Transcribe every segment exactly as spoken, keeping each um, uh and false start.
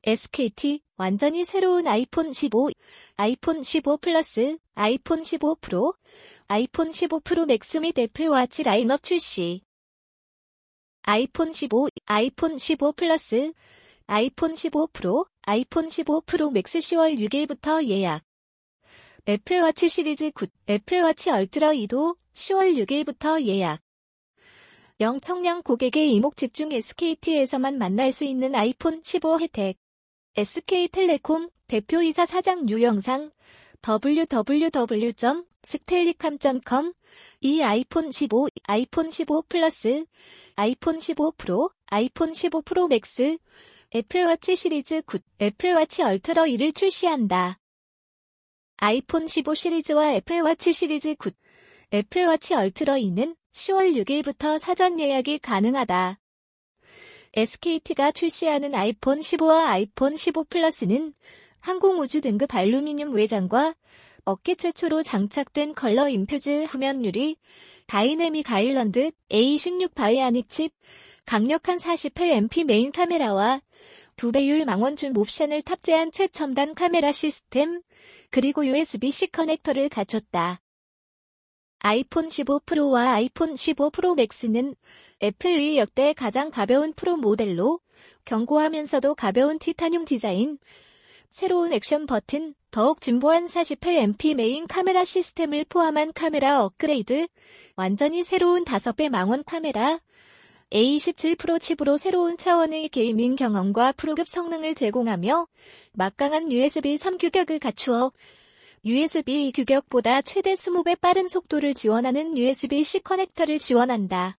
에스케이티, 완전히 새로운 아이폰 십오, 아이폰 십오 플러스, 아이폰 십오 프로, 아이폰 십오 프로 맥스 및 애플워치 라인업 출시. 아이폰 십오, 아이폰 십오 플러스, 아이폰 십오 프로, 아이폰 십오 프로 맥스 시월 육일부터 예약. 애플워치 시리즈 구, 애플워치 얼트라 이도 시월 육일부터 예약. 영청량 고객의 이목 집중 에스케이티에서만 만날 수 있는 아이폰 십오 혜택. 에스케이텔레콤 대표이사 사장 유영상 더블유 더블유 더블유 점 스텔리캄 점 컴 이 아이폰 십오, 아이폰 십오 플러스, 아이폰 십오 프로, 아이폰 십오 프로 맥스, 애플워치 시리즈 구, 애플워치 얼트라 이를 출시한다. 아이폰 십오 시리즈와 애플워치 시리즈 구, 애플워치 얼트라 이는 시월 육일부터 사전 예약이 가능하다. 에스케이티가 출시하는 아이폰 십오와 아이폰 십오 플러스는 항공우주 등급 알루미늄 외장과 업계 최초로 장착된 컬러 인퓨즈 후면 유리, 다이내믹 아일랜드 에이 십육 바이오닉 칩, 강력한 사십팔 엠피 메인 카메라와 두 배율 망원 줌 옵션을 탑재한 최첨단 카메라 시스템, 그리고 유에스비-C 커넥터를 갖췄다. 아이폰 십오 프로와 아이폰 십오 프로 맥스는 애플의 역대 가장 가벼운 프로 모델로 견고하면서도 가벼운 티타늄 디자인, 새로운 액션 버튼, 더욱 진보한 사십팔 엠피 메인 카메라 시스템을 포함한 카메라 업그레이드, 완전히 새로운 다섯 배 망원 카메라, 에이 십칠 프로 칩으로 새로운 차원의 게이밍 경험과 프로급 성능을 제공하며 막강한 유에스비 삼 규격을 갖추어 유에스비 이 규격보다 최대 이십 배 빠른 속도를 지원하는 유에스비-C 커넥터를 지원한다.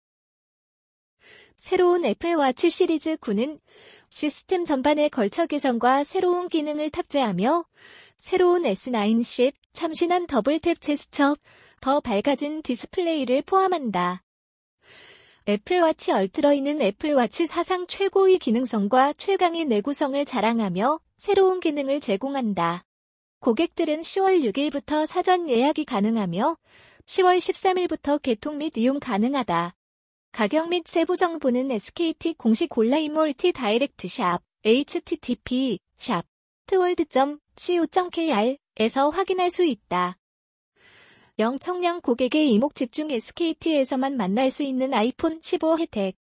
새로운 애플워치 시리즈 구는 시스템 전반의 걸쳐 개선과 새로운 기능을 탑재하며 새로운 에스 나인 십 참신한 더블탭 제스처, 더 밝아진 디스플레이를 포함한다. 애플워치 얼트라이는 애플워치 사상 최고의 기능성과 최강의 내구성을 자랑하며 새로운 기능을 제공한다. 고객들은 시월 육일부터 사전 예약이 가능하며 시월 십삼일부터 개통 및 이용 가능하다. 가격 및 세부 정보는 에스케이티 공식 온라인 멀티 다이렉트 샵 에이치티티피 샵 트월드 점 씨오 점 케이알에서 확인할 수 있다. 영청량 고객의 이목 집중 에스케이티에서만 만날 수 있는 아이폰 십오 혜택.